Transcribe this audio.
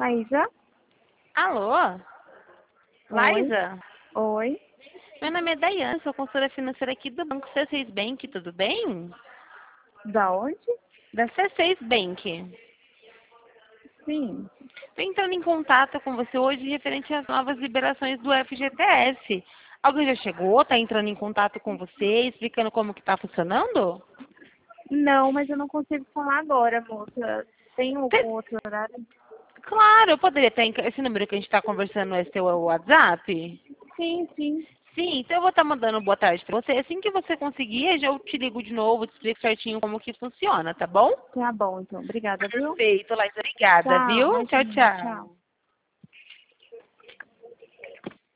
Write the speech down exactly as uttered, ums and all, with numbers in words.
Laísa? Alô? Oi? Laísa? Oi? Meu nome é Daiane, sou consultora financeira aqui do Banco C seis Bank, tudo bem? Da onde? Da C seis Bank. Sim. Estou entrando em contato com você hoje referente às novas liberações do F G T S. Alguém já chegou? Está entrando em contato com você, explicando como que está funcionando? Não, mas eu não consigo falar agora, moça. Tem algum Te- outro horário? Claro, eu poderia ter enca- esse número que a gente está conversando, esse teu WhatsApp? Sim, sim. Sim, então eu vou estar mandando boa tarde para você. Assim que você conseguir, eu te ligo de novo, te explico certinho como que funciona, tá bom? Tá bom, então. Obrigada, viu? Perfeito, Laís. Obrigada, Tchau, viu? Tchau, imagina. Tchau. tchau.